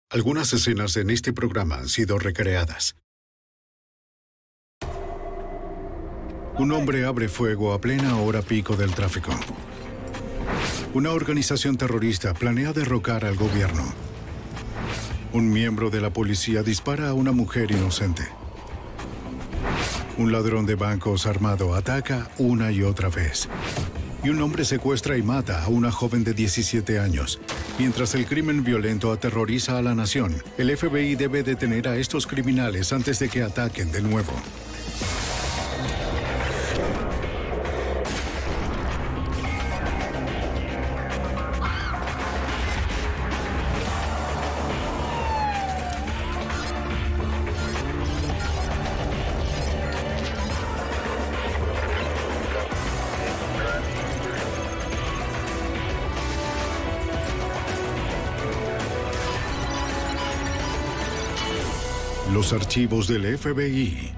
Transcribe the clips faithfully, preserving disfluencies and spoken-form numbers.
Algunas escenas en este programa han sido recreadas. Un hombre abre fuego a plena hora pico del tráfico. Una organización terrorista planea derrocar al gobierno. Un miembro de la policía dispara a una mujer inocente. Un ladrón de bancos armado ataca una y otra vez. Y un hombre secuestra y mata a una joven de diecisiete años. Mientras el crimen violento aterroriza a la nación, el F B I debe detener a estos criminales antes de que ataquen de nuevo. Los archivos del F B I.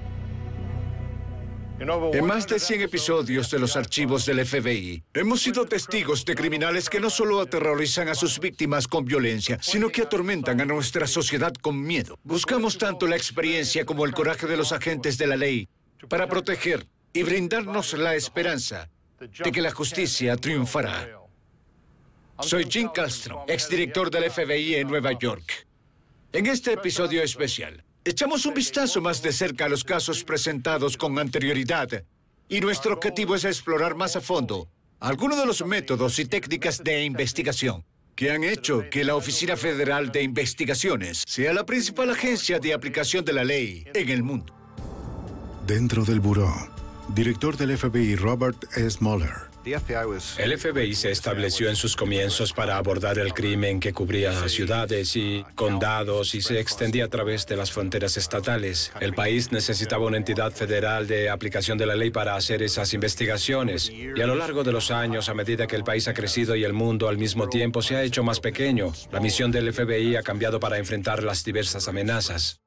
En más de cien episodios de los archivos del F B I, hemos sido testigos de criminales que no solo aterrorizan a sus víctimas con violencia, sino que atormentan a nuestra sociedad con miedo. Buscamos tanto la experiencia como el coraje de los agentes de la ley para proteger y brindarnos la esperanza de que la justicia triunfará. Soy Jim Castro, exdirector del F B I en Nueva York. En este episodio especial, echamos un vistazo más de cerca a los casos presentados con anterioridad y nuestro objetivo es explorar más a fondo algunos de los métodos y técnicas de investigación que han hecho que la Oficina Federal de Investigaciones sea la principal agencia de aplicación de la ley en el mundo. Dentro del buró, director del F B I Robert S. Mueller. El F B I se estableció en sus comienzos para abordar el crimen que cubría ciudades y condados y se extendía a través de las fronteras estatales. El país necesitaba una entidad federal de aplicación de la ley para hacer esas investigaciones. Y a lo largo de los años, a medida que el país ha crecido y el mundo al mismo tiempo se ha hecho más pequeño, la misión del F B I ha cambiado para enfrentar las diversas amenazas.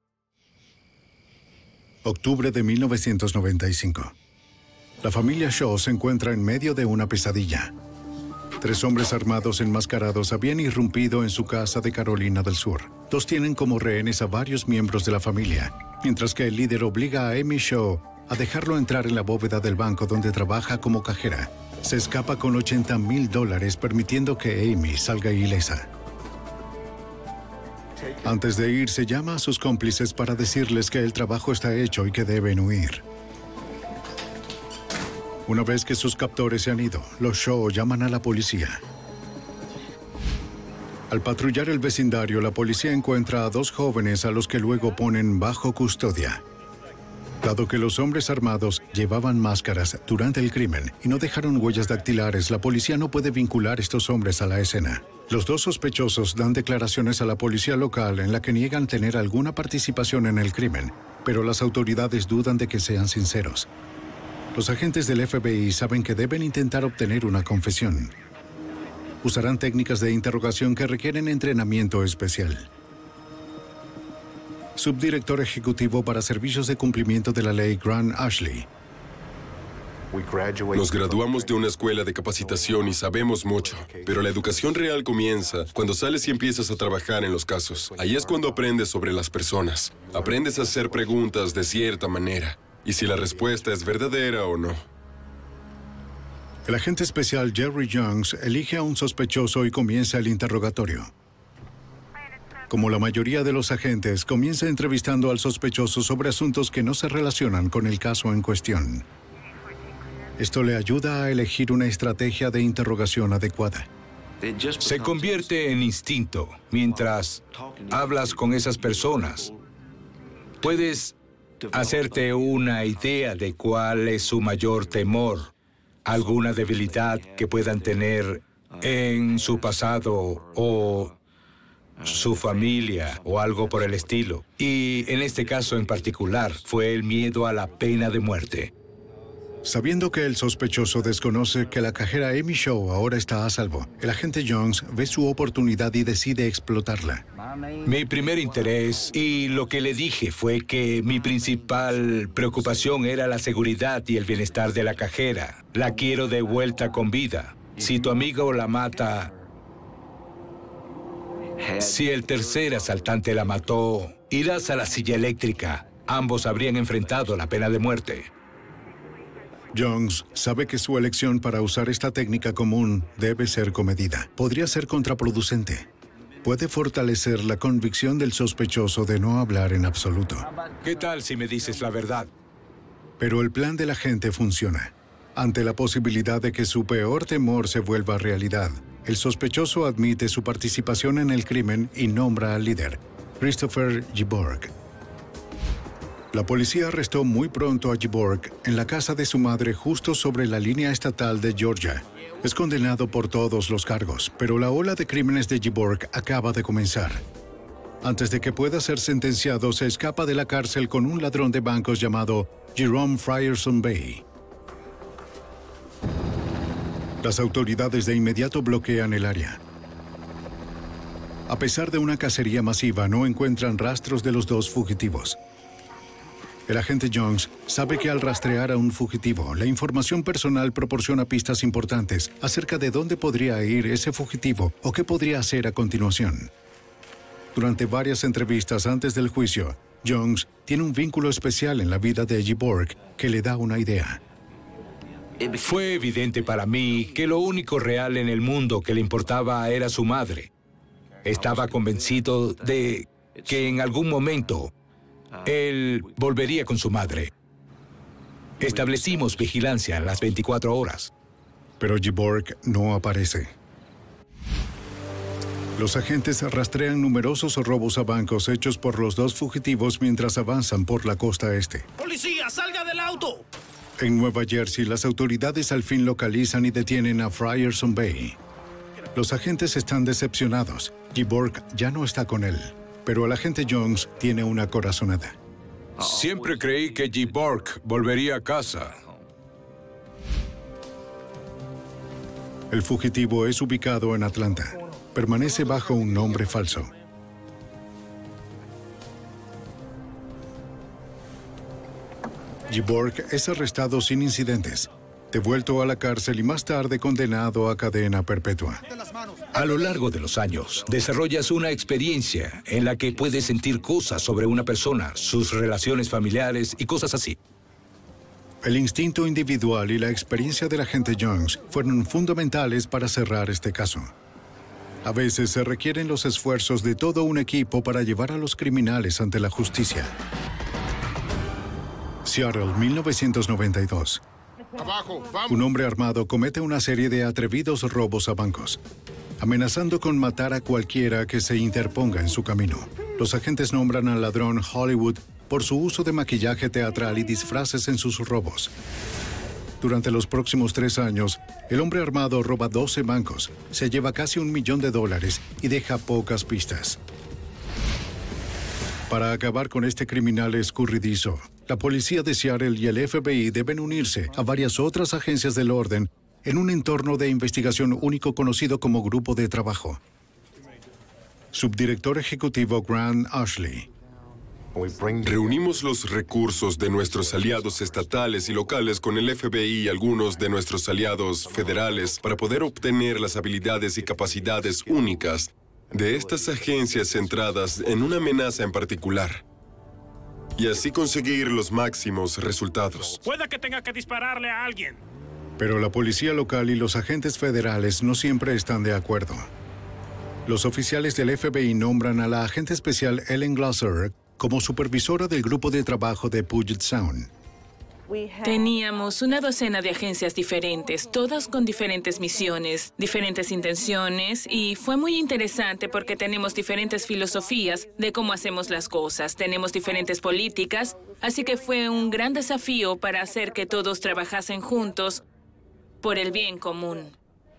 Octubre de mil novecientos noventa y cinco. La familia Shaw se encuentra en medio de una pesadilla. Tres hombres armados enmascarados habían irrumpido en su casa de Carolina del Sur. Dos tienen como rehenes a varios miembros de la familia, mientras que el líder obliga a Amy Shaw a dejarlo entrar en la bóveda del banco donde trabaja como cajera. Se escapa con ochenta mil dólares, permitiendo que Amy salga ilesa. Antes de irse, llama a sus cómplices para decirles que el trabajo está hecho y que deben huir. Una vez que sus captores se han ido, los Shaw llaman a la policía. Al patrullar el vecindario, la policía encuentra a dos jóvenes a los que luego ponen bajo custodia. Dado que los hombres armados llevaban máscaras durante el crimen y no dejaron huellas dactilares, la policía no puede vincular a estos hombres a la escena. Los dos sospechosos dan declaraciones a la policía local en la que niegan tener alguna participación en el crimen, pero las autoridades dudan de que sean sinceros. Los agentes del F B I saben que deben intentar obtener una confesión. Usarán técnicas de interrogación que requieren entrenamiento especial. Subdirector ejecutivo para servicios de cumplimiento de la ley, Grant Ashley. Nos graduamos de una escuela de capacitación y sabemos mucho, pero la educación real comienza cuando sales y empiezas a trabajar en los casos. Ahí es cuando aprendes sobre las personas. Aprendes a hacer preguntas de cierta manera. Y si la respuesta es verdadera o no. El agente especial Jerry Jones elige a un sospechoso y comienza el interrogatorio. Como la mayoría de los agentes, comienza entrevistando al sospechoso sobre asuntos que no se relacionan con el caso en cuestión. Esto le ayuda a elegir una estrategia de interrogación adecuada. Se convierte en instinto mientras hablas con esas personas. Puedes hacerte una idea de cuál es su mayor temor, alguna debilidad que puedan tener en su pasado o su familia o algo por el estilo. Y en este caso en particular fue el miedo a la pena de muerte. Sabiendo que el sospechoso desconoce que la cajera Amy Shaw ahora está a salvo, el agente Jones ve su oportunidad y decide explotarla. Mi primer interés y lo que le dije fue que mi principal preocupación era la seguridad y el bienestar de la cajera. La quiero de vuelta con vida. Si tu amigo la mata, Si el tercer asaltante la mató y lanza la silla eléctrica, ambos habrían enfrentado la pena de muerte. Jones sabe que su elección para usar esta técnica común debe ser comedida. Podría ser contraproducente. Puede fortalecer la convicción del sospechoso de no hablar en absoluto. ¿Qué tal si me dices la verdad? Pero el plan de la gente funciona. Ante la posibilidad de que su peor temor se vuelva realidad, el sospechoso admite su participación en el crimen y nombra al líder, Christopher Giborg. La policía arrestó muy pronto a Giborg en la casa de su madre justo sobre la línea estatal de Georgia. Es condenado por todos los cargos, pero la ola de crímenes de Giborg acaba de comenzar. Antes de que pueda ser sentenciado, se escapa de la cárcel con un ladrón de bancos llamado Jerome Frierson Bay. Las autoridades de inmediato bloquean el área. A pesar de una cacería masiva, no encuentran rastros de los dos fugitivos. El agente Jones sabe que al rastrear a un fugitivo, la información personal proporciona pistas importantes acerca de dónde podría ir ese fugitivo o qué podría hacer a continuación. Durante varias entrevistas antes del juicio, Jones tiene un vínculo especial en la vida de Giborg que le da una idea. Fue evidente para mí que lo único real en el mundo que le importaba era su madre. Estaba convencido de que en algún momento él volvería con su madre. Establecimos vigilancia las veinticuatro horas. Pero Giborg no aparece. Los agentes rastrean numerosos robos a bancos hechos por los dos fugitivos mientras avanzan por la costa este. ¡Policía, salga del auto! En Nueva Jersey, las autoridades al fin localizan y detienen a Frierson Bay. Los agentes están decepcionados. Giborg ya no está con él. Pero el agente Jones tiene una corazonada. Siempre creí que Giborg volvería a casa. El fugitivo es ubicado en Atlanta. Permanece bajo un nombre falso. Giborg es arrestado sin incidentes, devuelto a la cárcel y más tarde condenado a cadena perpetua. A lo largo de los años, desarrollas una experiencia en la que puedes sentir cosas sobre una persona, sus relaciones familiares y cosas así. El instinto individual y la experiencia del agente Jones fueron fundamentales para cerrar este caso. A veces se requieren los esfuerzos de todo un equipo para llevar a los criminales ante la justicia. Seattle, mil novecientos noventa y dos. Abajo, vamos. Un hombre armado comete una serie de atrevidos robos a bancos, amenazando con matar a cualquiera que se interponga en su camino. Los agentes nombran al ladrón Hollywood por su uso de maquillaje teatral y disfraces en sus robos. Durante los próximos tres años, el hombre armado roba doce bancos, se lleva casi un millón de dólares y deja pocas pistas. Para acabar con este criminal escurridizo, la policía de Seattle y el F B I deben unirse a varias otras agencias del orden en un entorno de investigación único conocido como Grupo de Trabajo. Subdirector ejecutivo Grant Ashley. Reunimos los recursos de nuestros aliados estatales y locales con el F B I y algunos de nuestros aliados federales para poder obtener las habilidades y capacidades únicas de estas agencias centradas en una amenaza en particular. Y así conseguir los máximos resultados. Puede que tenga que dispararle a alguien. Pero la policía local y los agentes federales no siempre están de acuerdo. Los oficiales del F B I nombran a la agente especial Ellen Glasser como supervisora del grupo de trabajo de Puget Sound. Teníamos una docena de agencias diferentes, todas con diferentes misiones, diferentes intenciones, y fue muy interesante porque tenemos diferentes filosofías de cómo hacemos las cosas, tenemos diferentes políticas, así que fue un gran desafío para hacer que todos trabajasen juntos por el bien común.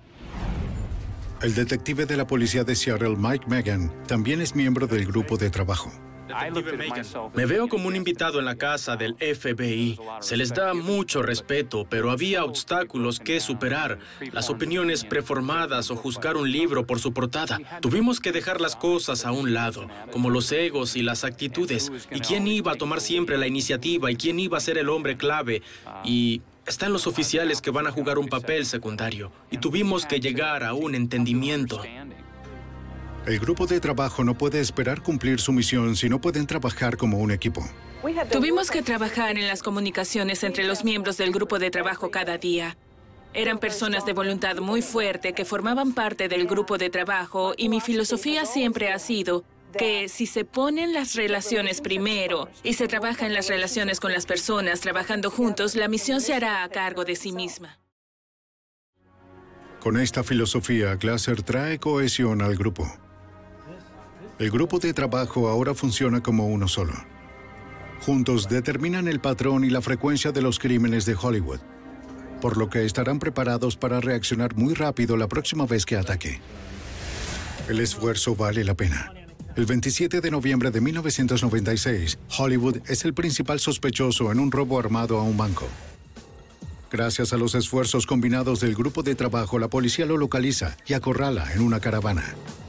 El detective de la policía de Seattle, Mike Megan, también es miembro del grupo de trabajo. Me veo como un invitado en la casa del F B I. Se les da mucho respeto, pero había obstáculos que superar. Las opiniones preformadas o juzgar un libro por su portada. Tuvimos que dejar las cosas a un lado, como los egos y las actitudes. ¿Y quién iba a tomar siempre la iniciativa? ¿Y quién iba a ser el hombre clave? Y están los oficiales que van a jugar un papel secundario. Y tuvimos que llegar a un entendimiento. El grupo de trabajo no puede esperar cumplir su misión si no pueden trabajar como un equipo. Tuvimos que trabajar en las comunicaciones entre los miembros del grupo de trabajo cada día. Eran personas de voluntad muy fuerte que formaban parte del grupo de trabajo y mi filosofía siempre ha sido que si se ponen las relaciones primero y se trabaja en las relaciones con las personas trabajando juntos, la misión se hará a cargo de sí misma. Con esta filosofía, Glasser trae cohesión al grupo. El grupo de trabajo ahora funciona como uno solo. Juntos determinan el patrón y la frecuencia de los crímenes de Hollywood, por lo que estarán preparados para reaccionar muy rápido la próxima vez que ataque. El esfuerzo vale la pena. El veintisiete de noviembre de mil novecientos noventa y seis, Hollywood es el principal sospechoso en un robo armado a un banco. Gracias a los esfuerzos combinados del grupo de trabajo, la policía lo localiza y acorrala en una caravana.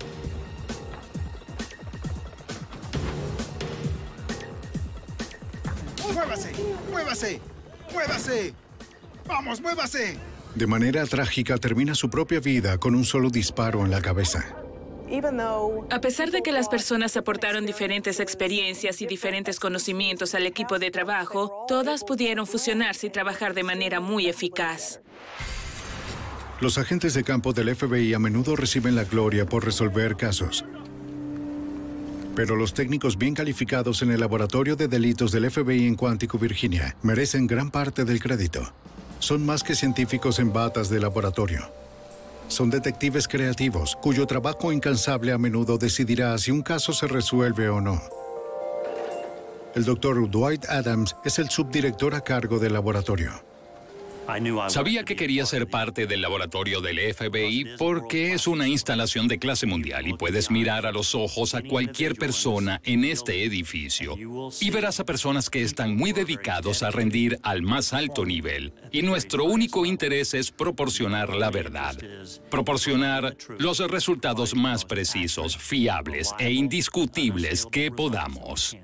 ¡Muévase! ¡Muévase! ¡Muévase! ¡Vamos, muévase! De manera trágica, termina su propia vida con un solo disparo en la cabeza. A pesar de que las personas aportaron diferentes experiencias y diferentes conocimientos al equipo de trabajo, todas pudieron fusionarse y trabajar de manera muy eficaz. Los agentes de campo del F B I a menudo reciben la gloria por resolver casos. Pero los técnicos bien calificados en el Laboratorio de Delitos del F B I en Quantico, Virginia, merecen gran parte del crédito. Son más que científicos en batas de laboratorio. Son detectives creativos, cuyo trabajo incansable a menudo decidirá si un caso se resuelve o no. El doctor Dwight Adams es el subdirector a cargo del laboratorio. Sabía que quería ser parte del laboratorio del F B I porque es una instalación de clase mundial y puedes mirar a los ojos a cualquier persona en este edificio y verás a personas que están muy dedicados a rendir al más alto nivel. Y nuestro único interés es proporcionar la verdad, proporcionar los resultados más precisos, fiables e indiscutibles que podamos.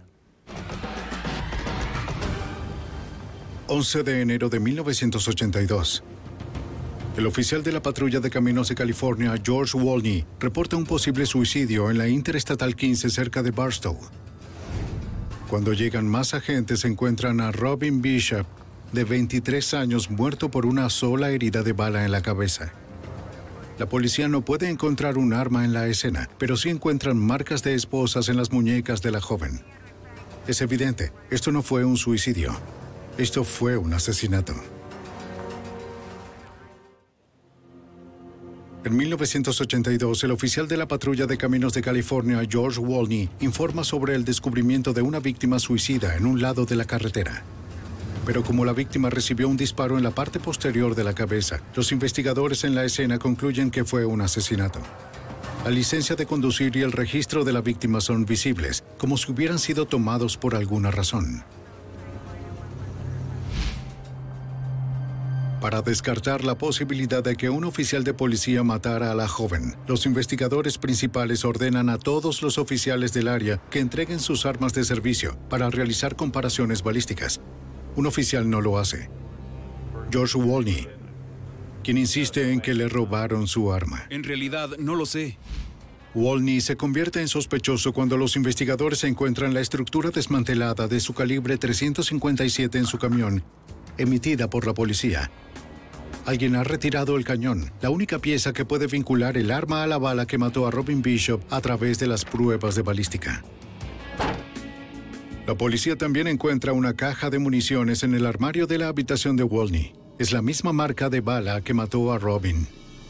once de enero de mil novecientos ochenta y dos. El oficial de la patrulla de caminos de California, George Wolney, reporta un posible suicidio en la Interestatal quince cerca de Barstow. Cuando llegan más agentes, encuentran a Robin Bishop, de veintitrés años, muerto por una sola herida de bala en la cabeza. La policía no puede encontrar un arma en la escena, pero sí encuentran marcas de esposas en las muñecas de la joven. Es evidente, esto no fue un suicidio. Esto fue un asesinato. En mil novecientos ochenta y dos, el oficial de la patrulla de caminos de California, George Wolney, informa sobre el descubrimiento de una víctima suicida en un lado de la carretera. Pero como la víctima recibió un disparo en la parte posterior de la cabeza, los investigadores en la escena concluyen que fue un asesinato. La licencia de conducir y el registro de la víctima son visibles, como si hubieran sido tomados por alguna razón. Para descartar la posibilidad de que un oficial de policía matara a la joven, los investigadores principales ordenan a todos los oficiales del área que entreguen sus armas de servicio para realizar comparaciones balísticas. Un oficial no lo hace. George Wolney, quien insiste en que le robaron su arma. En realidad, no lo sé. Wolney se convierte en sospechoso cuando los investigadores encuentran la estructura desmantelada de su calibre trescientos cincuenta y siete en su camión, emitida por la policía. Alguien ha retirado el cañón, la única pieza que puede vincular el arma a la bala que mató a Robin Bishop a través de las pruebas de balística. La policía también encuentra una caja de municiones en el armario de la habitación de Wolney. Es la misma marca de bala que mató a Robin.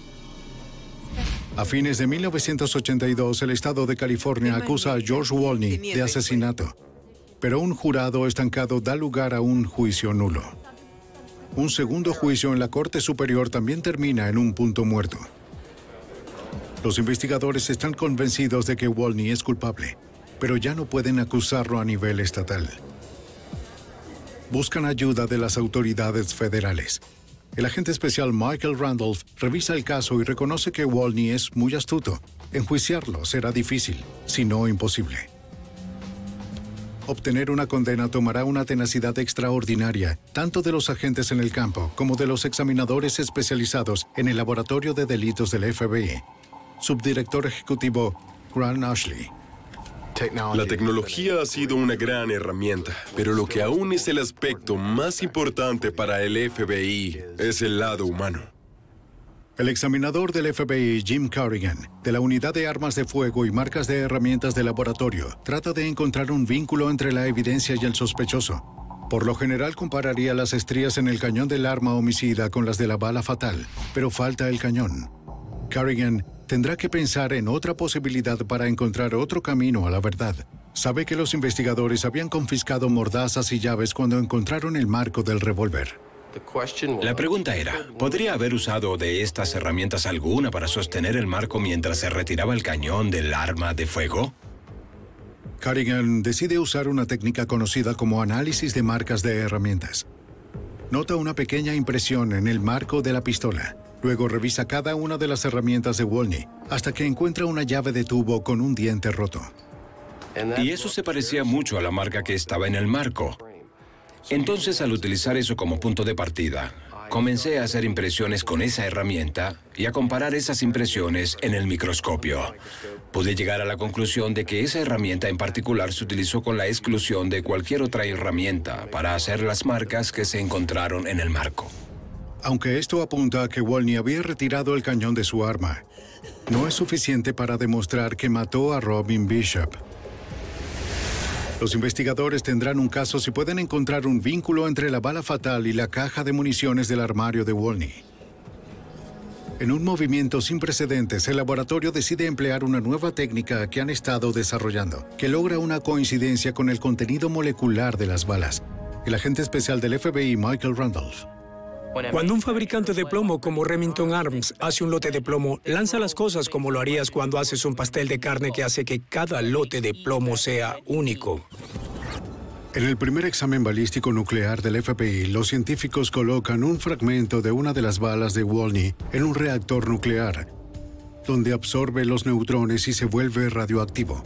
A fines de mil novecientos ochenta y dos, el estado de California acusa a George Wolney de asesinato, pero un jurado estancado da lugar a un juicio nulo. Un segundo juicio en la Corte Superior también termina en un punto muerto. Los investigadores están convencidos de que Wolney es culpable, pero ya no pueden acusarlo a nivel estatal. Buscan ayuda de las autoridades federales. El agente especial Michael Randolph revisa el caso y reconoce que Wolney es muy astuto. Enjuiciarlo será difícil, si no imposible. Obtener una condena tomará una tenacidad extraordinaria, tanto de los agentes en el campo como de los examinadores especializados en el Laboratorio de Delitos del F B I. Subdirector ejecutivo Grant Ashley. La tecnología ha sido una gran herramienta, pero lo que aún es el aspecto más importante para el F B I es el lado humano. El examinador del F B I, Jim Carrigan, de la Unidad de Armas de Fuego y Marcas de Herramientas de Laboratorio, trata de encontrar un vínculo entre la evidencia y el sospechoso. Por lo general compararía las estrías en el cañón del arma homicida con las de la bala fatal, pero falta el cañón. Carrigan tendrá que pensar en otra posibilidad para encontrar otro camino a la verdad. Sabe que los investigadores habían confiscado mordazas y llaves cuando encontraron el marco del revólver. La pregunta era, ¿podría haber usado de estas herramientas alguna para sostener el marco mientras se retiraba el cañón del arma de fuego? Carrigan decide usar una técnica conocida como análisis de marcas de herramientas. Nota una pequeña impresión en el marco de la pistola. Luego revisa cada una de las herramientas de Wolny hasta que encuentra una llave de tubo con un diente roto. Y eso se parecía mucho a la marca que estaba en el marco. Entonces, al utilizar eso como punto de partida, comencé a hacer impresiones con esa herramienta y a comparar esas impresiones en el microscopio. Pude llegar a la conclusión de que esa herramienta en particular se utilizó con la exclusión de cualquier otra herramienta para hacer las marcas que se encontraron en el marco. Aunque esto apunta a que Wolny había retirado el cañón de su arma, no es suficiente para demostrar que mató a Robin Bishop. Los investigadores tendrán un caso si pueden encontrar un vínculo entre la bala fatal y la caja de municiones del armario de Wolny. En un movimiento sin precedentes, el laboratorio decide emplear una nueva técnica que han estado desarrollando, que logra una coincidencia con el contenido molecular de las balas. El agente especial del F B I, Michael Randolph. Cuando un fabricante de plomo como Remington Arms hace un lote de plomo, lanza las cosas como lo harías cuando haces un pastel de carne que hace que cada lote de plomo sea único. En el primer examen balístico nuclear del F B I, los científicos colocan un fragmento de una de las balas de Wolny en un reactor nuclear, donde absorbe los neutrones y se vuelve radioactivo.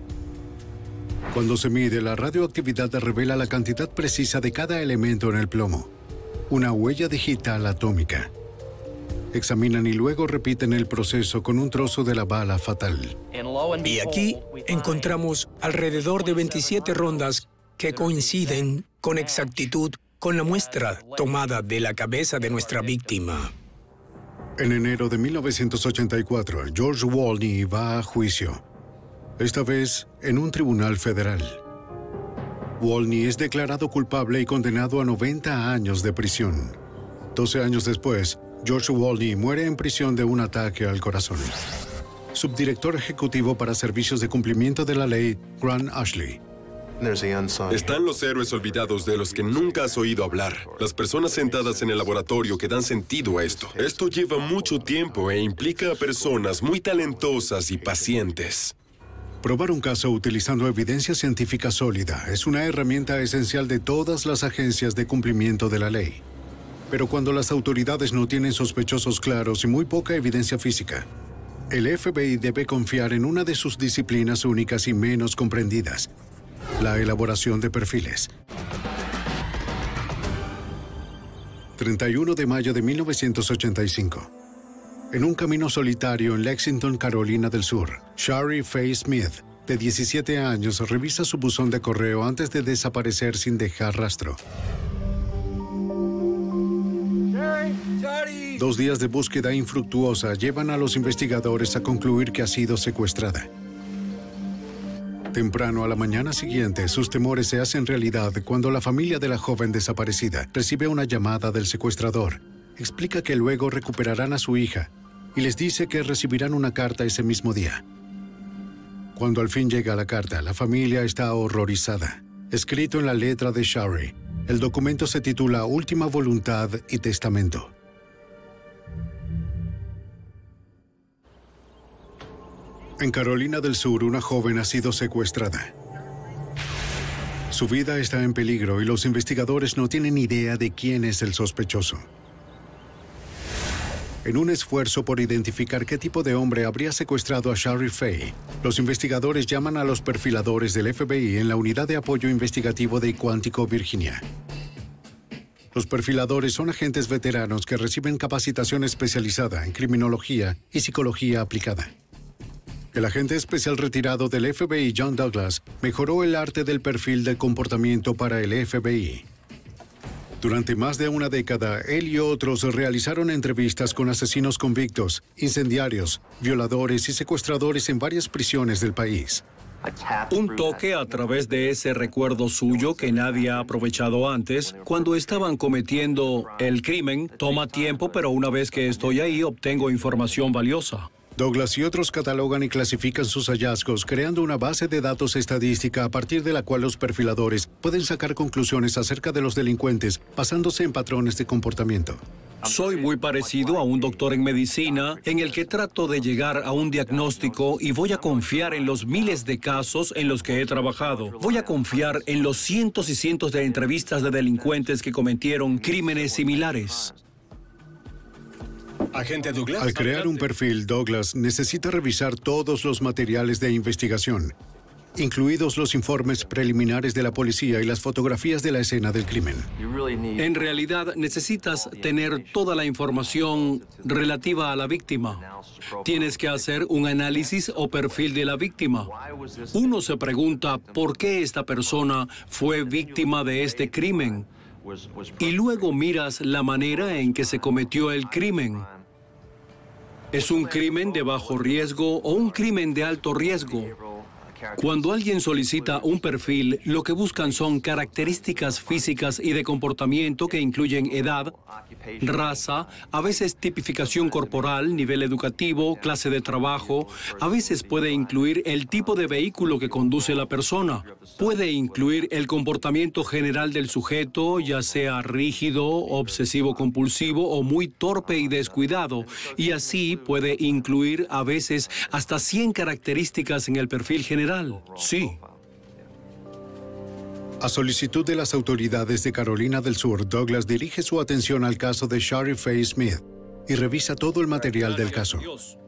Cuando se mide, la radioactividad revela la cantidad precisa de cada elemento en el plomo. Una huella digital atómica. Examinan y luego repiten el proceso con un trozo de la bala fatal. Y aquí encontramos alrededor de veintisiete rondas que coinciden con exactitud con la muestra tomada de la cabeza de nuestra víctima. En enero de mil novecientos ochenta y cuatro, George Wolny va a juicio. Esta vez en un tribunal federal. Wolny es declarado culpable y condenado a noventa años de prisión. doce años después, George Wolny muere en prisión de un ataque al corazón. Subdirector ejecutivo para servicios de cumplimiento de la ley, Grant Ashley. Están los héroes olvidados de los que nunca has oído hablar. Las personas sentadas en el laboratorio que dan sentido a esto. Esto lleva mucho tiempo e implica a personas muy talentosas y pacientes. Probar un caso utilizando evidencia científica sólida es una herramienta esencial de todas las agencias de cumplimiento de la ley. Pero cuando las autoridades no tienen sospechosos claros y muy poca evidencia física, el F B I debe confiar en una de sus disciplinas únicas y menos comprendidas: la elaboración de perfiles. treinta y uno de mayo de mil novecientos ochenta y cinco. En un camino solitario en Lexington, Carolina del Sur, Shari Faye Smith, de diecisiete años, revisa su buzón de correo antes de desaparecer sin dejar rastro. Dos días de búsqueda infructuosa llevan a los investigadores a concluir que ha sido secuestrada. Temprano a la mañana siguiente, sus temores se hacen realidad cuando la familia de la joven desaparecida recibe una llamada del secuestrador. Explica que luego recuperarán a su hija y les dice que recibirán una carta ese mismo día. Cuando al fin llega la carta, la familia está horrorizada. Escrito en la letra de Shari, el documento se titula Última Voluntad y Testamento. En Carolina del Sur, una joven ha sido secuestrada. Su vida está en peligro y los investigadores no tienen idea de quién es el sospechoso. En un esfuerzo por identificar qué tipo de hombre habría secuestrado a Shari Faye, los investigadores llaman a los perfiladores del F B I en la Unidad de Apoyo Investigativo de Quantico, Virginia. Los perfiladores son agentes veteranos que reciben capacitación especializada en criminología y psicología aplicada. El agente especial retirado del F B I, John Douglas, mejoró el arte del perfil de comportamiento para el F B I. Durante más de una década, él y otros realizaron entrevistas con asesinos convictos, incendiarios, violadores y secuestradores en varias prisiones del país. Un toque a través de ese recuerdo suyo que nadie ha aprovechado antes, cuando estaban cometiendo el crimen, toma tiempo, pero una vez que estoy ahí, obtengo información valiosa. Douglas y otros catalogan y clasifican sus hallazgos, creando una base de datos estadística a partir de la cual los perfiladores pueden sacar conclusiones acerca de los delincuentes, basándose en patrones de comportamiento. Soy muy parecido a un doctor en medicina, en el que trato de llegar a un diagnóstico y voy a confiar en los miles de casos en los que he trabajado. Voy a confiar en los cientos y cientos de entrevistas de delincuentes que cometieron crímenes similares. Agente Douglas. Al crear un perfil, Douglas necesita revisar todos los materiales de investigación, incluidos los informes preliminares de la policía y las fotografías de la escena del crimen. En realidad, necesitas tener toda la información relativa a la víctima. Tienes que hacer un análisis o perfil de la víctima. Uno se pregunta por qué esta persona fue víctima de este crimen. Y luego miras la manera en que se cometió el crimen. ¿Es un crimen de bajo riesgo o un crimen de alto riesgo? Cuando alguien solicita un perfil, lo que buscan son características físicas y de comportamiento que incluyen edad, raza, a veces tipificación corporal, nivel educativo, clase de trabajo. A veces puede incluir el tipo de vehículo que conduce la persona. Puede incluir el comportamiento general del sujeto, ya sea rígido, obsesivo-compulsivo o muy torpe y descuidado. Y así puede incluir a veces hasta cien características en el perfil general. Sí. A solicitud de las autoridades de Carolina del Sur, Douglas dirige su atención al caso de Shari Faye Smith y revisa todo el material del caso.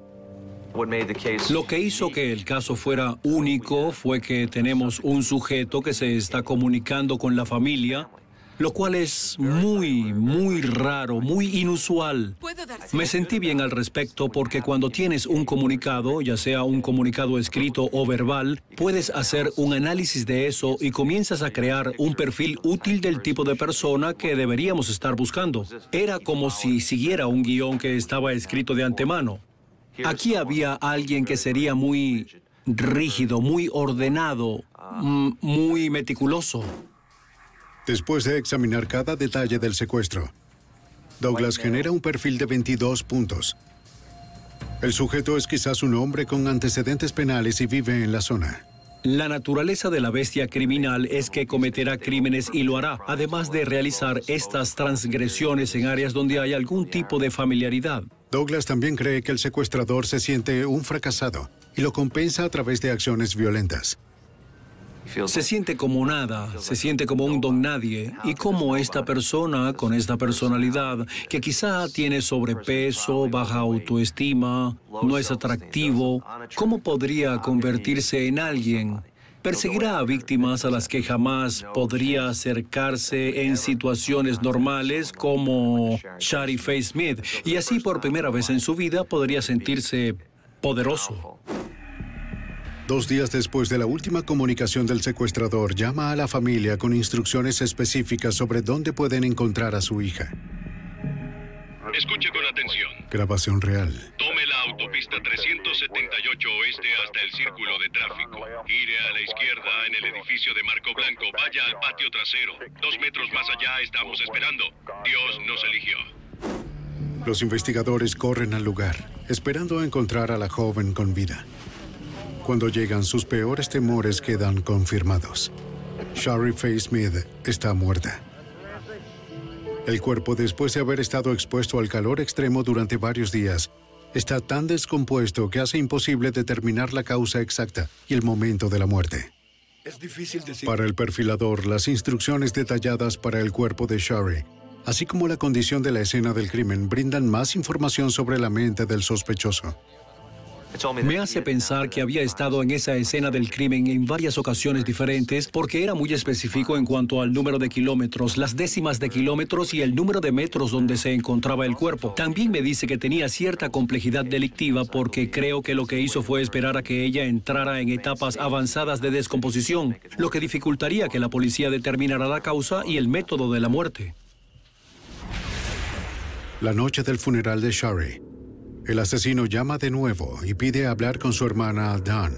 Lo que hizo que el caso fuera único fue que tenemos un sujeto que se está comunicando con la familia, lo cual es muy, muy raro, muy inusual. Me sentí bien al respecto porque cuando tienes un comunicado, ya sea un comunicado escrito o verbal, puedes hacer un análisis de eso y comienzas a crear un perfil útil del tipo de persona que deberíamos estar buscando. Era como si siguiera un guión que estaba escrito de antemano. Aquí había alguien que sería muy rígido, muy ordenado, muy meticuloso. Después de examinar cada detalle del secuestro, Douglas genera un perfil de veintidós puntos. El sujeto es quizás un hombre con antecedentes penales y vive en la zona. La naturaleza de la bestia criminal es que cometerá crímenes y lo hará, además de realizar estas transgresiones en áreas donde hay algún tipo de familiaridad. Douglas también cree que el secuestrador se siente un fracasado y lo compensa a través de acciones violentas. Se siente como nada, se siente como un don nadie. Y como esta persona, con esta personalidad, que quizá tiene sobrepeso, baja autoestima, no es atractivo, ¿cómo podría convertirse en alguien? Perseguirá a víctimas a las que jamás podría acercarse en situaciones normales como Shari Faye Smith. Y así por primera vez en su vida podría sentirse poderoso. Dos días después de la última comunicación del secuestrador, llama a la familia con instrucciones específicas sobre dónde pueden encontrar a su hija. Escuche con atención. Grabación real. Tome la autopista trescientos setenta y ocho oeste hasta el círculo de tráfico. Gire a la izquierda en el edificio de Marco Blanco. Vaya al patio trasero. Dos metros más allá estamos esperando. Dios nos eligió. Los investigadores corren al lugar, esperando encontrar a la joven con vida. Cuando llegan, sus peores temores quedan confirmados. Shari Faye Smith está muerta. El cuerpo, después de haber estado expuesto al calor extremo durante varios días, está tan descompuesto que hace imposible determinar la causa exacta y el momento de la muerte. Es difícil decir. Para el perfilador, las instrucciones detalladas para el cuerpo de Shari, así como la condición de la escena del crimen, brindan más información sobre la mente del sospechoso. Me hace pensar que había estado en esa escena del crimen en varias ocasiones diferentes porque era muy específico en cuanto al número de kilómetros, las décimas de kilómetros y el número de metros donde se encontraba el cuerpo. También me dice que tenía cierta complejidad delictiva porque creo que lo que hizo fue esperar a que ella entrara en etapas avanzadas de descomposición, lo que dificultaría que la policía determinara la causa y el método de la muerte. La noche del funeral de Shari, el asesino llama de nuevo y pide hablar con su hermana Dawn.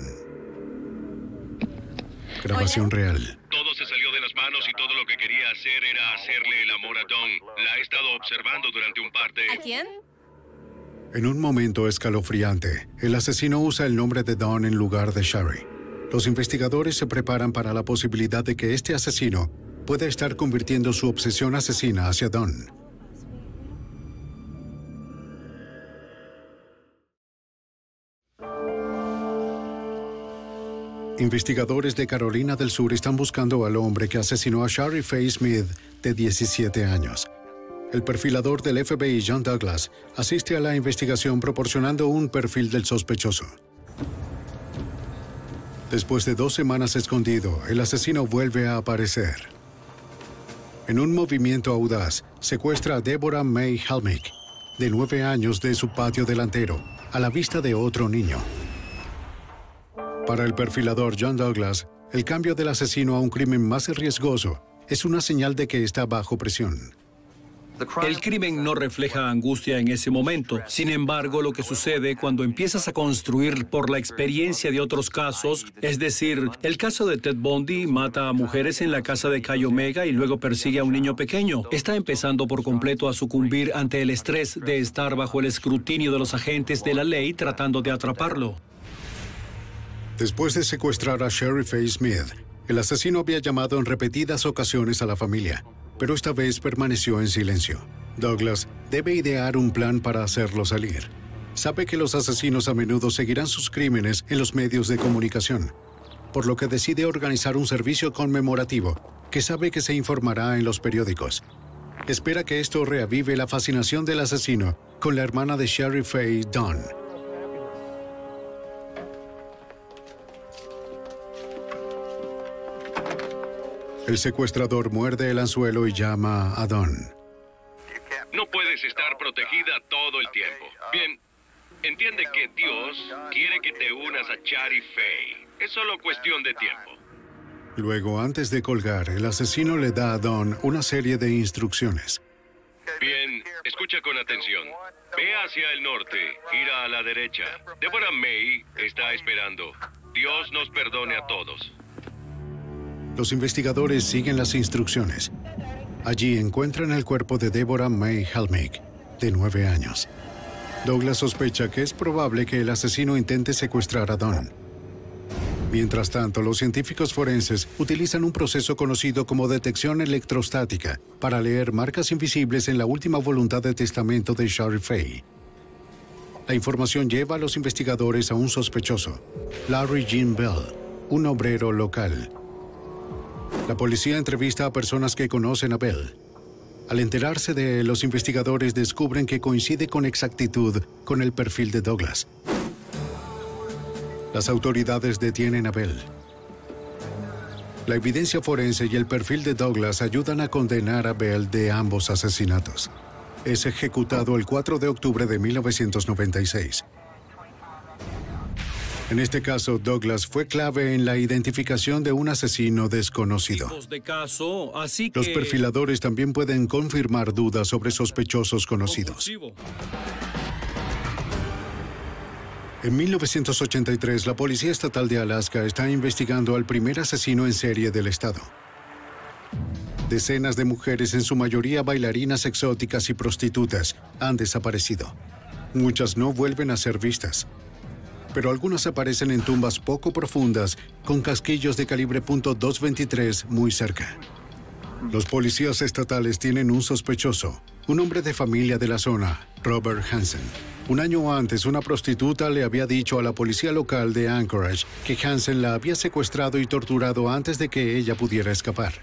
Grabación real. Todo se salió de las manos y todo lo que quería hacer era hacerle el amor a Dawn. La he estado observando durante un par de... ¿A quién? En un momento escalofriante, el asesino usa el nombre de Dawn en lugar de Shari. Los investigadores se preparan para la posibilidad de que este asesino pueda estar convirtiendo su obsesión asesina hacia Dawn. Investigadores de Carolina del Sur están buscando al hombre que asesinó a Shari Faye Smith, de diecisiete años. El perfilador del F B I, John Douglas, asiste a la investigación proporcionando un perfil del sospechoso. Después de dos semanas escondido, el asesino vuelve a aparecer. En un movimiento audaz, secuestra a Deborah May Halmick, de nueve años, de su patio delantero, a la vista de otro niño. Para el perfilador John Douglas, el cambio del asesino a un crimen más riesgoso es una señal de que está bajo presión. El crimen no refleja angustia en ese momento. Sin embargo, lo que sucede cuando empiezas a construir por la experiencia de otros casos, es decir, el caso de Ted Bundy mata a mujeres en la casa de Chi Omega y luego persigue a un niño pequeño, está empezando por completo a sucumbir ante el estrés de estar bajo el escrutinio de los agentes de la ley tratando de atraparlo. Después de secuestrar a Shari Faye Smith, el asesino había llamado en repetidas ocasiones a la familia, pero esta vez permaneció en silencio. Douglas debe idear un plan para hacerlo salir. Sabe que los asesinos a menudo seguirán sus crímenes en los medios de comunicación, por lo que decide organizar un servicio conmemorativo que sabe que se informará en los periódicos. Espera que esto reavive la fascinación del asesino con la hermana de Shari Faye, Dawn. El secuestrador muerde el anzuelo y llama a Dawn. No puedes estar protegida todo el tiempo. Bien, entiende que Dios quiere que te unas a Shari Faye. Es solo cuestión de tiempo. Luego, antes de colgar, el asesino le da a Dawn una serie de instrucciones. Bien, escucha con atención. Ve hacia el norte, gira a la derecha. Deborah May está esperando. Dios nos perdone a todos. Los investigadores siguen las instrucciones. Allí encuentran el cuerpo de Deborah May Halmick, de nueve años. Douglas sospecha que es probable que el asesino intente secuestrar a Dawn. Mientras tanto, los científicos forenses utilizan un proceso conocido como detección electrostática para leer marcas invisibles en la última voluntad de testamento de Shari Faye. La información lleva a los investigadores a un sospechoso, Larry Jean Bell, un obrero local. La policía entrevista a personas que conocen a Bell. Al enterarse de él, los investigadores descubren que coincide con exactitud con el perfil de Douglas. Las autoridades detienen a Bell. La evidencia forense y el perfil de Douglas ayudan a condenar a Bell de ambos asesinatos. Es ejecutado el cuatro de octubre de mil novecientos noventa y seis. En este caso, Douglas fue clave en la identificación de un asesino desconocido. De caso, así que... Los perfiladores también pueden confirmar dudas sobre sospechosos conocidos. En mil novecientos ochenta y tres, la Policía Estatal de Alaska está investigando al primer asesino en serie del estado. Decenas de mujeres, en su mayoría bailarinas exóticas y prostitutas, han desaparecido. Muchas no vuelven a ser vistas, pero algunas aparecen en tumbas poco profundas con casquillos de calibre punto dos veintitrés muy cerca. Los policías estatales tienen un sospechoso, un hombre de familia de la zona, Robert Hansen. Un año antes, una prostituta le había dicho a la policía local de Anchorage que Hansen la había secuestrado y torturado antes de que ella pudiera escapar.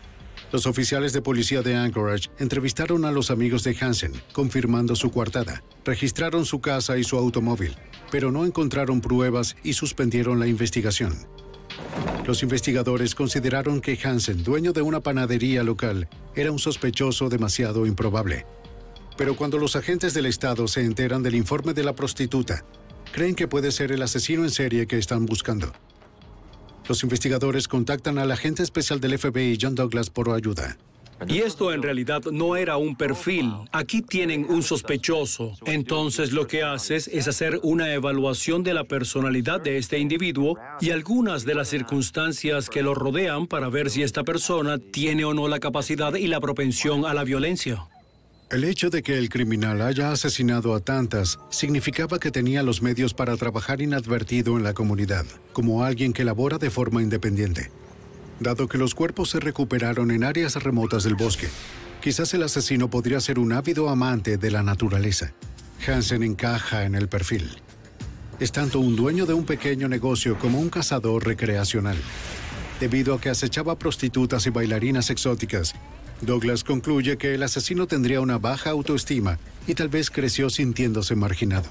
Los oficiales de policía de Anchorage entrevistaron a los amigos de Hansen, confirmando su coartada. Registraron su casa y su automóvil, pero no encontraron pruebas y suspendieron la investigación. Los investigadores consideraron que Hansen, dueño de una panadería local, era un sospechoso demasiado improbable. Pero cuando los agentes del estado se enteran del informe de la prostituta, creen que puede ser el asesino en serie que están buscando. Los investigadores contactan al agente especial del F B I, John Douglas, por ayuda. Y esto en realidad no era un perfil. Aquí tienen un sospechoso. Entonces lo que haces es hacer una evaluación de la personalidad de este individuo y algunas de las circunstancias que lo rodean para ver si esta persona tiene o no la capacidad y la propensión a la violencia. El hecho de que el criminal haya asesinado a tantas significaba que tenía los medios para trabajar inadvertido en la comunidad, como alguien que labora de forma independiente. Dado que los cuerpos se recuperaron en áreas remotas del bosque, quizás el asesino podría ser un ávido amante de la naturaleza. Hansen encaja en el perfil. Es tanto un dueño de un pequeño negocio como un cazador recreacional. Debido a que acechaba prostitutas y bailarinas exóticas, Douglas concluye que el asesino tendría una baja autoestima y tal vez creció sintiéndose marginado.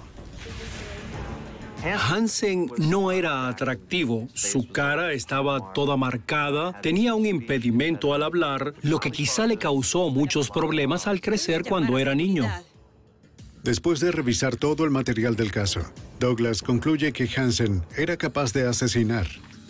Hansen no era atractivo, su cara estaba toda marcada, tenía un impedimento al hablar, lo que quizá le causó muchos problemas al crecer cuando era niño. Después de revisar todo el material del caso, Douglas concluye que Hansen era capaz de asesinar.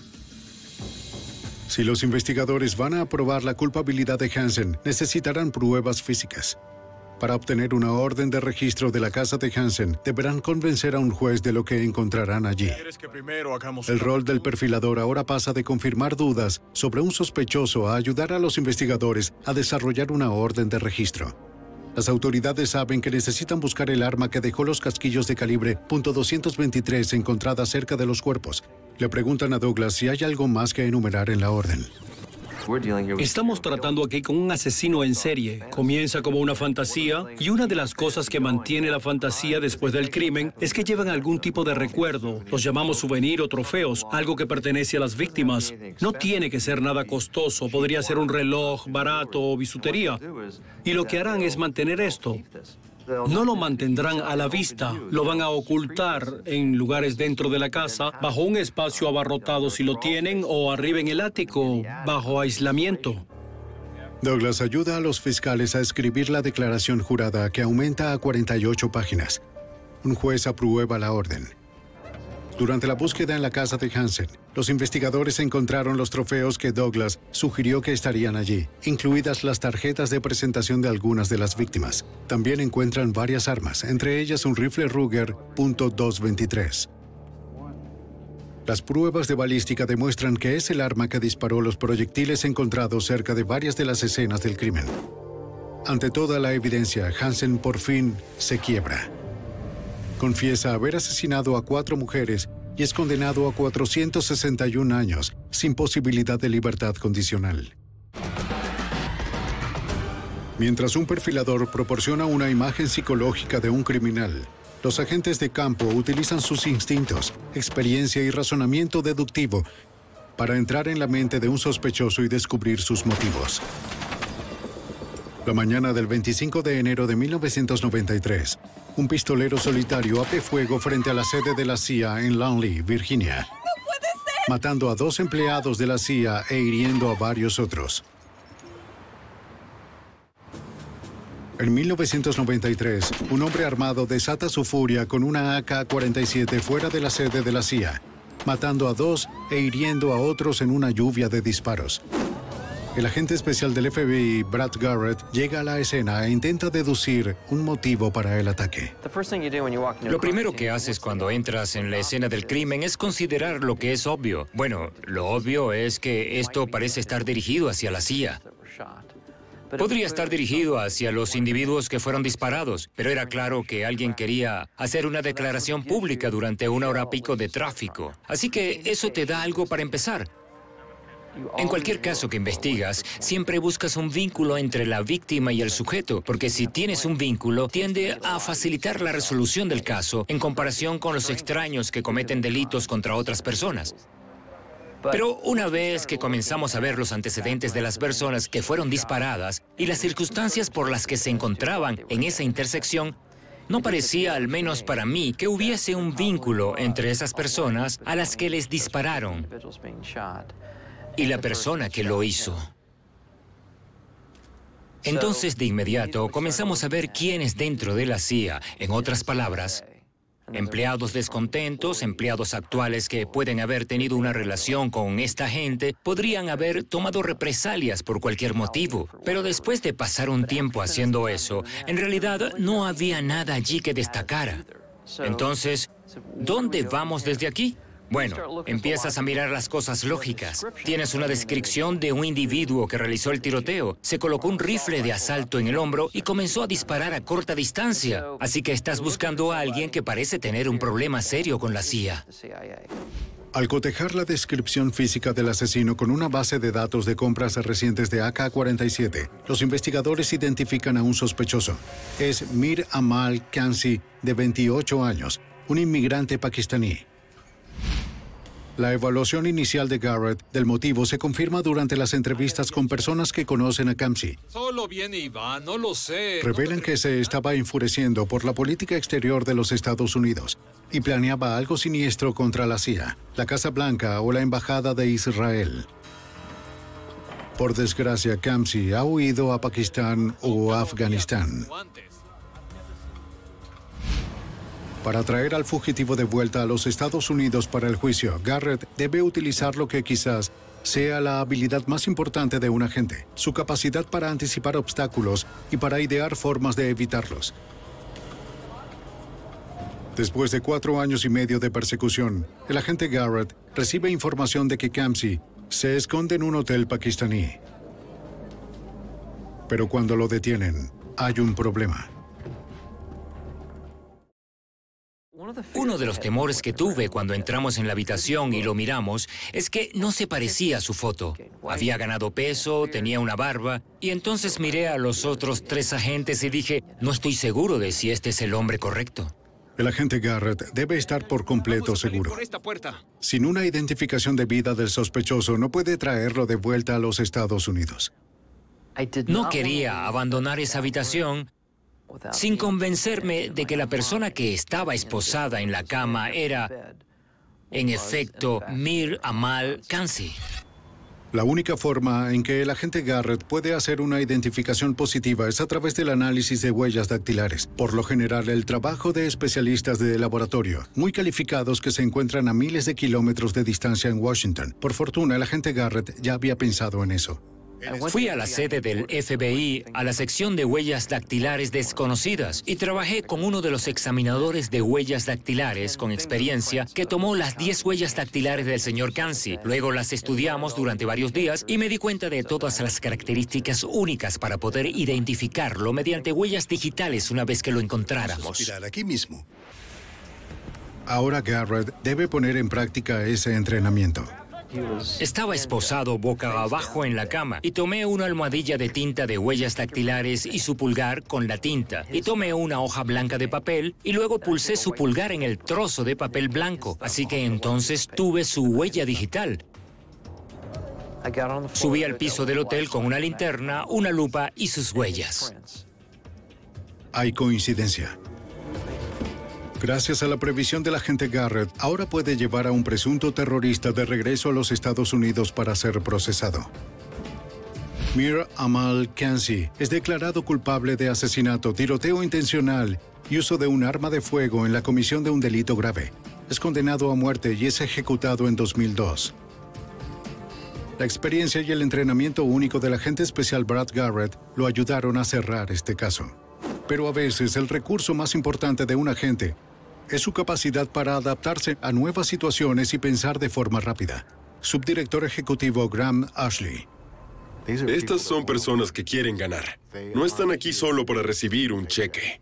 Si los investigadores van a probar la culpabilidad de Hansen, necesitarán pruebas físicas. Para obtener una orden de registro de la casa de Hansen, deberán convencer a un juez de lo que encontrarán allí. El rol del perfilador ahora pasa de confirmar dudas sobre un sospechoso a ayudar a los investigadores a desarrollar una orden de registro. Las autoridades saben que necesitan buscar el arma que dejó los casquillos de calibre punto doscientos veintitrés encontradas cerca de los cuerpos. Le preguntan a Douglas si hay algo más que enumerar en la orden. Estamos tratando aquí con un asesino en serie. Comienza como una fantasía y una de las cosas que mantiene la fantasía después del crimen es que llevan algún tipo de recuerdo. Los llamamos souvenir o trofeos, algo que pertenece a las víctimas. No tiene que ser nada costoso, podría ser un reloj barato o bisutería. Y lo que harán es mantener esto. No lo mantendrán a la vista, lo van a ocultar en lugares dentro de la casa, bajo un espacio abarrotado si lo tienen, o arriba en el ático, bajo aislamiento. Douglas ayuda a los fiscales a escribir la declaración jurada, que aumenta a cuarenta y ocho páginas. Un juez aprueba la orden. Durante la búsqueda en la casa de Hansen, los investigadores encontraron los trofeos que Douglas sugirió que estarían allí, incluidas las tarjetas de presentación de algunas de las víctimas. También encuentran varias armas, entre ellas un rifle Ruger punto doscientos veintitrés. Las pruebas de balística demuestran que es el arma que disparó los proyectiles encontrados cerca de varias de las escenas del crimen. Ante toda la evidencia, Hansen por fin se quiebra. Confiesa haber asesinado a cuatro mujeres y es condenado a cuatrocientos sesenta y un años, sin posibilidad de libertad condicional. Mientras un perfilador proporciona una imagen psicológica de un criminal, los agentes de campo utilizan sus instintos, experiencia y razonamiento deductivo para entrar en la mente de un sospechoso y descubrir sus motivos. La mañana del veinticinco de enero de mil novecientos noventa y tres, un pistolero solitario abre fuego frente a la sede de la C I A en Longley, Virginia. ¡No puede ser! Matando a dos empleados de la C I A e hiriendo a varios otros. En mil novecientos noventa y tres, un hombre armado desata su furia con una A K cuarenta y siete fuera de la sede de la C I A, matando a dos e hiriendo a otros en una lluvia de disparos. El agente especial del F B I, Brad Garrett, llega a la escena e intenta deducir un motivo para el ataque. Lo primero que haces cuando entras en la escena del crimen es considerar lo que es obvio. Bueno, lo obvio es que esto parece estar dirigido hacia la C I A. Podría estar dirigido hacia los individuos que fueron disparados, pero era claro que alguien quería hacer una declaración pública durante una hora pico de tráfico. Así que eso te da algo para empezar. En cualquier caso que investigas, siempre buscas un vínculo entre la víctima y el sujeto, porque si tienes un vínculo, tiende a facilitar la resolución del caso en comparación con los extraños que cometen delitos contra otras personas. Pero una vez que comenzamos a ver los antecedentes de las personas que fueron disparadas y las circunstancias por las que se encontraban en esa intersección, no parecía, al menos para mí, que hubiese un vínculo entre esas personas a las que les dispararon y la persona que lo hizo. Entonces, de inmediato, comenzamos a ver quiénes dentro de la C I A, en otras palabras, empleados descontentos, empleados actuales que pueden haber tenido una relación con esta gente, podrían haber tomado represalias por cualquier motivo. Pero después de pasar un tiempo haciendo eso, en realidad no había nada allí que destacara. Entonces, ¿dónde vamos desde aquí? Bueno, empiezas a mirar las cosas lógicas. Tienes una descripción de un individuo que realizó el tiroteo, se colocó un rifle de asalto en el hombro y comenzó a disparar a corta distancia. Así que estás buscando a alguien que parece tener un problema serio con la C I A. Al cotejar la descripción física del asesino con una base de datos de compras recientes de A K cuarenta y siete, los investigadores identifican a un sospechoso. Es Mir Amal Kansi, de veintiocho años, un inmigrante pakistaní. La evaluación inicial de Garrett del motivo se confirma durante las entrevistas con personas que conocen a Kamsi. Solo viene y va, no lo sé. Revelan que se estaba enfureciendo por la política exterior de los Estados Unidos y planeaba algo siniestro contra la C I A, la Casa Blanca o la Embajada de Israel. Por desgracia, Kamsi ha huido a Pakistán o Afganistán. Para traer al fugitivo de vuelta a los Estados Unidos para el juicio, Garrett debe utilizar lo que quizás sea la habilidad más importante de un agente, su capacidad para anticipar obstáculos y para idear formas de evitarlos. Después de cuatro años y medio de persecución, el agente Garrett recibe información de que Kamsi se esconde en un hotel pakistaní. Pero cuando lo detienen, hay un problema. Uno de los temores que tuve cuando entramos en la habitación y lo miramos es que no se parecía a su foto. Había ganado peso, tenía una barba, y entonces miré a los otros tres agentes y dije, no estoy seguro de si este es el hombre correcto. El agente Garrett debe estar por completo seguro. Sin una identificación debida del sospechoso, no puede traerlo de vuelta a los Estados Unidos. No quería abandonar esa habitación sin convencerme de que la persona que estaba esposada en la cama era, en efecto, Mir Amal Kansi. La única forma en que el agente Garrett puede hacer una identificación positiva es a través del análisis de huellas dactilares. Por lo general, el trabajo de especialistas de laboratorio, muy calificados que se encuentran a miles de kilómetros de distancia en Washington. Por fortuna, el agente Garrett ya había pensado en eso. Fui a la sede del F B I, a la sección de huellas dactilares desconocidas, y trabajé con uno de los examinadores de huellas dactilares con experiencia que tomó las diez huellas dactilares del señor Kansi. Luego las estudiamos durante varios días y me di cuenta de todas las características únicas para poder identificarlo mediante huellas digitales una vez que lo encontráramos. Aquí mismo. Ahora Garrett debe poner en práctica ese entrenamiento. Estaba esposado boca abajo en la cama y tomé una almohadilla de tinta de huellas dactilares y su pulgar con la tinta. Y tomé una hoja blanca de papel y luego pulsé su pulgar en el trozo de papel blanco. Así que entonces tuve su huella digital. Subí al piso del hotel con una linterna, una lupa y sus huellas. Hay coincidencia. Gracias a la previsión del agente Garrett, ahora puede llevar a un presunto terrorista de regreso a los Estados Unidos para ser procesado. Mir Amal Kansi es declarado culpable de asesinato, tiroteo intencional y uso de un arma de fuego en la comisión de un delito grave. Es condenado a muerte y es ejecutado en dos mil dos. La experiencia y el entrenamiento único del agente especial Brad Garrett lo ayudaron a cerrar este caso. Pero a veces el recurso más importante de un agente es su capacidad para adaptarse a nuevas situaciones y pensar de forma rápida. Subdirector ejecutivo Graham Ashley. Estas son personas que quieren ganar. No están aquí solo para recibir un cheque.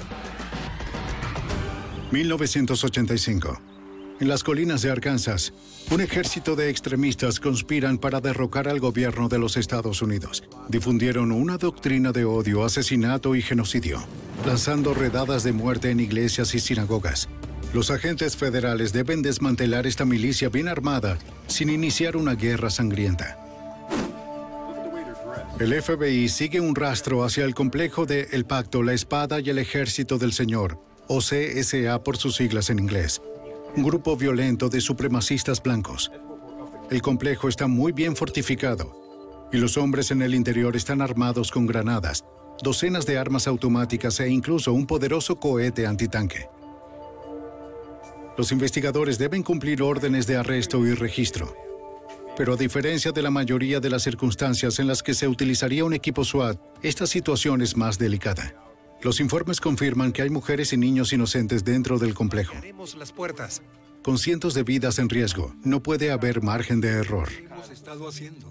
mil novecientos ochenta y cinco. En las colinas de Arkansas, un ejército de extremistas conspiran para derrocar al gobierno de los Estados Unidos. Difundieron una doctrina de odio, asesinato y genocidio, lanzando redadas de muerte en iglesias y sinagogas. Los agentes federales deben desmantelar esta milicia bien armada sin iniciar una guerra sangrienta. El F B I sigue un rastro hacia el complejo de El Pacto, la Espada y el Ejército del Señor, o C S A por sus siglas en inglés, un grupo violento de supremacistas blancos. El complejo está muy bien fortificado y los hombres en el interior están armados con granadas, docenas de armas automáticas e incluso un poderoso cohete antitanque. Los investigadores deben cumplir órdenes de arresto y registro. Pero a diferencia de la mayoría de las circunstancias en las que se utilizaría un equipo SWAT, esta situación es más delicada. Los informes confirman que hay mujeres y niños inocentes dentro del complejo. Abrimos las puertas. Con cientos de vidas en riesgo, no puede haber margen de error. ¿Qué hemos estado haciendo?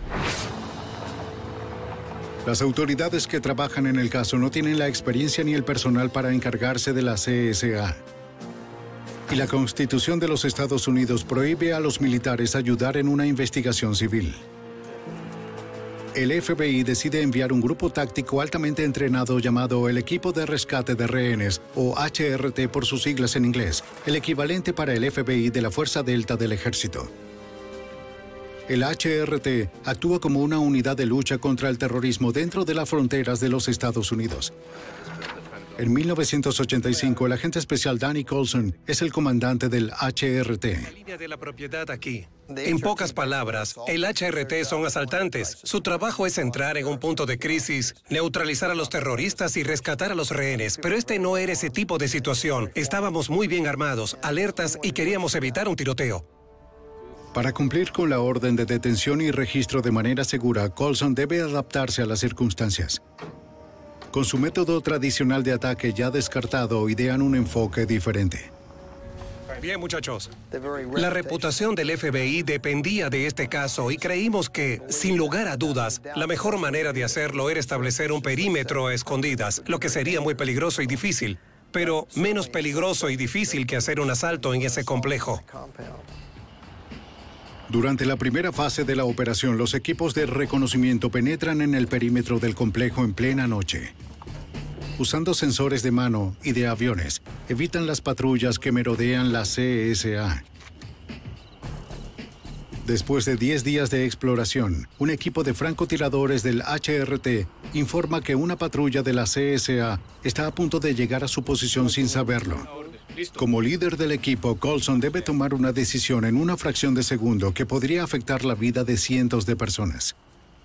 Las autoridades que trabajan en el caso no tienen la experiencia ni el personal para encargarse de la C S A. Y la Constitución de los Estados Unidos prohíbe a los militares ayudar en una investigación civil. El F B I decide enviar un grupo táctico altamente entrenado llamado el Equipo de Rescate de Rehenes, o H R T por sus siglas en inglés, el equivalente para el F B I de la Fuerza Delta del Ejército. El H R T actúa como una unidad de lucha contra el terrorismo dentro de las fronteras de los Estados Unidos. En mil novecientos ochenta y cinco, el agente especial Danny Colson es el comandante del H R T. La línea de la propiedad aquí. En pocas palabras, el H R T son asaltantes. Su trabajo es entrar en un punto de crisis, neutralizar a los terroristas y rescatar a los rehenes. Pero este no era ese tipo de situación. Estábamos muy bien armados, alertas y queríamos evitar un tiroteo. Para cumplir con la orden de detención y registro de manera segura, Colson debe adaptarse a las circunstancias. Con su método tradicional de ataque ya descartado, idean un enfoque diferente. Bien, muchachos. La reputación del F B I dependía de este caso y creímos que, sin lugar a dudas, la mejor manera de hacerlo era establecer un perímetro a escondidas, lo que sería muy peligroso y difícil, pero menos peligroso y difícil que hacer un asalto en ese complejo. Durante la primera fase de la operación, los equipos de reconocimiento penetran en el perímetro del complejo en plena noche. Usando sensores de mano y de aviones, evitan las patrullas que merodean la C S A. Después de diez días de exploración, un equipo de francotiradores del H R T informa que una patrulla de la C S A está a punto de llegar a su posición sin saberlo. Como líder del equipo, Colson debe tomar una decisión en una fracción de segundo que podría afectar la vida de cientos de personas.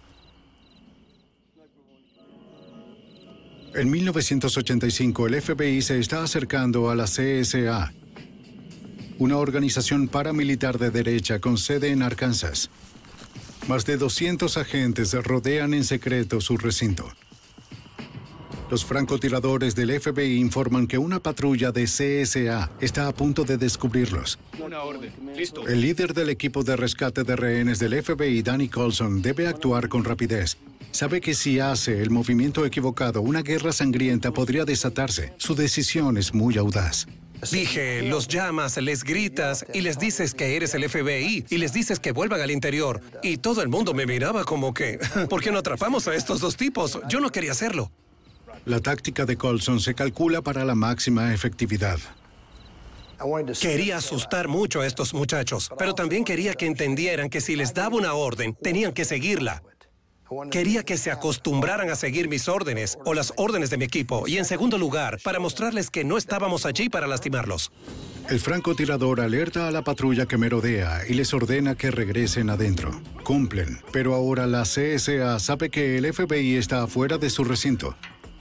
En mil novecientos ochenta y cinco, el F B I se está acercando a la C S A, una organización paramilitar de derecha con sede en Arkansas. Más de doscientos agentes rodean en secreto su recinto. Los francotiradores del F B I informan que una patrulla de C S A está a punto de descubrirlos. Una orden. Listo. El líder del equipo de rescate de rehenes del F B I, Danny Colson, debe actuar con rapidez. Sabe que si hace el movimiento equivocado, una guerra sangrienta podría desatarse. Su decisión es muy audaz. Dije, los llamas, les gritas y les dices que eres el F B I y les dices que vuelvan al interior. Y todo el mundo me miraba como que, ¿por qué no atrapamos a estos dos tipos? Yo no quería hacerlo. La táctica de Colson se calcula para la máxima efectividad. Quería asustar mucho a estos muchachos, pero también quería que entendieran que si les daba una orden, tenían que seguirla. Quería que se acostumbraran a seguir mis órdenes o las órdenes de mi equipo. Y en segundo lugar, para mostrarles que no estábamos allí para lastimarlos. El francotirador alerta a la patrulla que merodea y les ordena que regresen adentro. Cumplen, pero ahora la C S A sabe que el F B I está afuera de su recinto.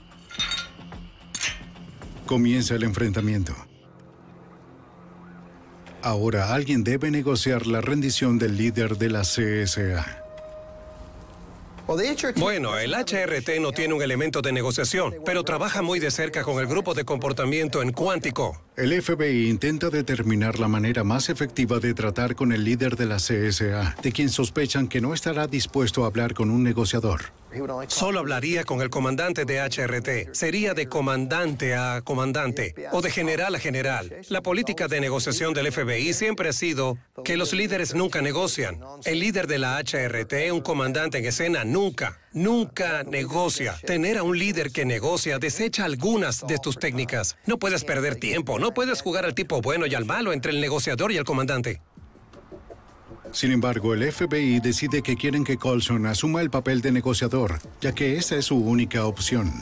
Comienza el enfrentamiento. Ahora alguien debe negociar la rendición del líder de la C S A. Bueno, el H R T no tiene un elemento de negociación, pero trabaja muy de cerca con el grupo de comportamiento en Cuántico. El F B I intenta determinar la manera más efectiva de tratar con el líder de la C S A, de quien sospechan que no estará dispuesto a hablar con un negociador. Solo hablaría con el comandante de H R T. Sería de comandante a comandante o de general a general. La política de negociación del F B I siempre ha sido que los líderes nunca negocian. El líder de la H R T, un comandante en escena, nunca. nunca negocia. Tener a un líder que negocia desecha algunas de tus técnicas. No puedes perder tiempo, no puedes jugar al tipo bueno y al malo entre el negociador y el comandante. Sin embargo, el F B I decide que quieren que Coulson asuma el papel de negociador, ya que esa es su única opción.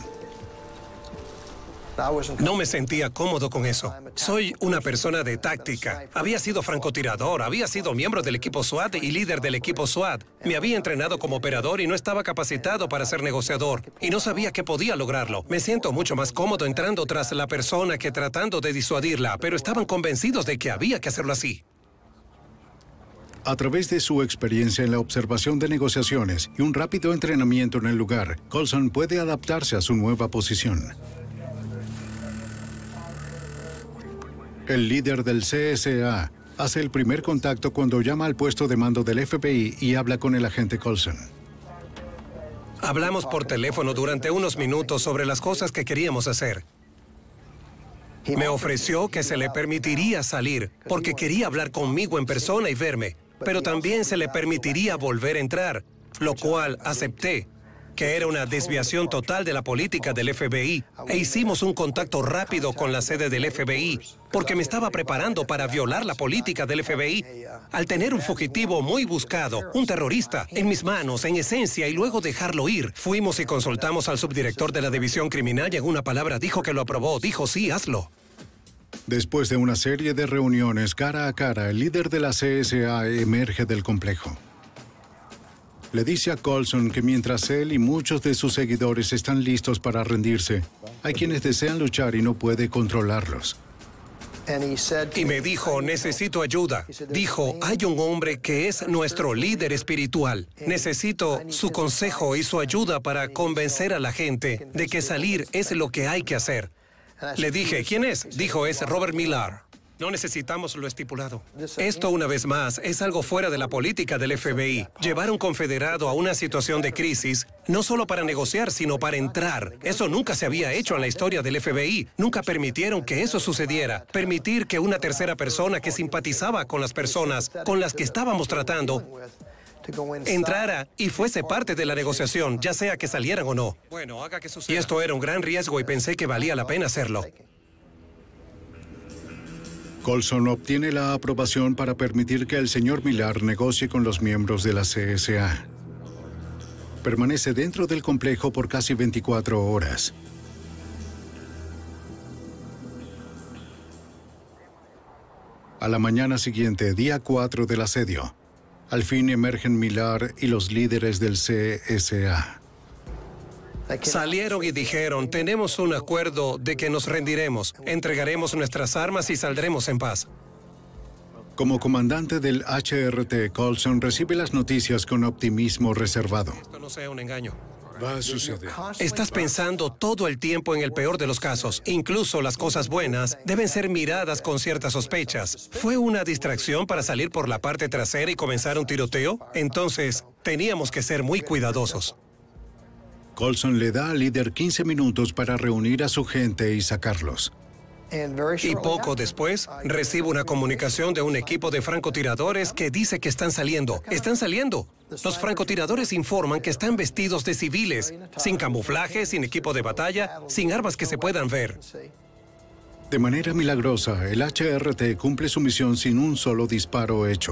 No me sentía cómodo con eso. Soy una persona de táctica. Había sido francotirador, había sido miembro del equipo SWAT y líder del equipo SWAT. Me había entrenado como operador y no estaba capacitado para ser negociador. Y no sabía que podía lograrlo. Me siento mucho más cómodo entrando tras la persona que tratando de disuadirla, pero estaban convencidos de que había que hacerlo así. A través de su experiencia en la observación de negociaciones y un rápido entrenamiento en el lugar, Coulson puede adaptarse a su nueva posición. El líder del C S A hace el primer contacto cuando llama al puesto de mando del F B I y habla con el agente Coulson. Hablamos por teléfono durante unos minutos sobre las cosas que queríamos hacer. Me ofreció que se le permitiría salir porque quería hablar conmigo en persona y verme, pero también se le permitiría volver a entrar, lo cual acepté, que era una desviación total de la política del F B I, e hicimos un contacto rápido con la sede del F B I, porque me estaba preparando para violar la política del F B I. Al tener un fugitivo muy buscado, un terrorista, en mis manos, en esencia, y luego dejarlo ir, fuimos y consultamos al subdirector de la división criminal y en una palabra dijo que lo aprobó, dijo sí, hazlo. Después de una serie de reuniones cara a cara, el líder de la C S A emerge del complejo. Le dice a Coulson que mientras él y muchos de sus seguidores están listos para rendirse, hay quienes desean luchar y no puede controlarlos. Y me dijo, necesito ayuda. Dijo, hay un hombre que es nuestro líder espiritual. Necesito su consejo y su ayuda para convencer a la gente de que salir es lo que hay que hacer. Le dije, ¿quién es? Dijo, es Robert Millar. No necesitamos lo estipulado. Esto, una vez más, es algo fuera de la política del F B I. Llevar a un confederado a una situación de crisis, no solo para negociar, sino para entrar. Eso nunca se había hecho en la historia del F B I. Nunca permitieron que eso sucediera. Permitir que una tercera persona que simpatizaba con las personas con las que estábamos tratando entrara y fuese parte de la negociación, ya sea que salieran o no. Bueno, haga que suceda. Y esto era un gran riesgo y pensé que valía la pena hacerlo. Coulson obtiene la aprobación para permitir que el señor Millar negocie con los miembros de la C S A. Permanece dentro del complejo por casi veinticuatro horas. A la mañana siguiente, día cuatro del asedio, al fin emergen Millar y los líderes del C S A. Salieron y dijeron, tenemos un acuerdo de que nos rendiremos, entregaremos nuestras armas y saldremos en paz. Como comandante del H R T, Coulson recibe las noticias con optimismo reservado. Esto no sea un engaño. Va a suceder. Estás pensando todo el tiempo en el peor de los casos. Incluso las cosas buenas deben ser miradas con ciertas sospechas. ¿Fue una distracción para salir por la parte trasera y comenzar un tiroteo? Entonces, teníamos que ser muy cuidadosos. Coulson le da al líder quince minutos para reunir a su gente y sacarlos. Y poco después, recibo una comunicación de un equipo de francotiradores que dice que están saliendo. ¡Están saliendo! Los francotiradores informan que están vestidos de civiles, sin camuflaje, sin equipo de batalla, sin armas que se puedan ver. De manera milagrosa, el H R T cumple su misión sin un solo disparo hecho.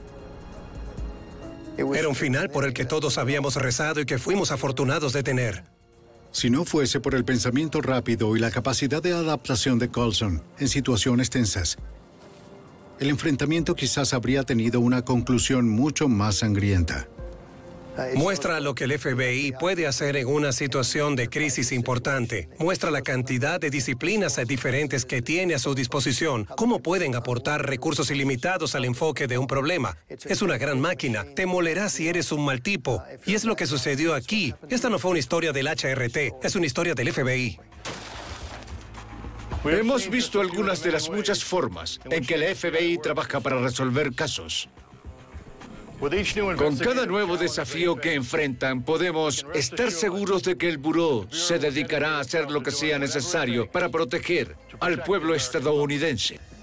Era un final por el que todos habíamos rezado y que fuimos afortunados de tener. Si no fuese por el pensamiento rápido y la capacidad de adaptación de Coulson en situaciones tensas, el enfrentamiento quizás habría tenido una conclusión mucho más sangrienta. Muestra lo que el F B I puede hacer en una situación de crisis importante. Muestra la cantidad de disciplinas diferentes que tiene a su disposición. Cómo pueden aportar recursos ilimitados al enfoque de un problema. Es una gran máquina. Te molerá si eres un mal tipo. Y es lo que sucedió aquí. Esta no fue una historia del H R T. Es una historia del F B I. Hemos visto algunas de las muchas formas en que el F B I trabaja para resolver casos. Con cada nuevo desafío que enfrentan, podemos estar seguros de que el buró se dedicará a hacer lo que sea necesario para proteger al pueblo estadounidense.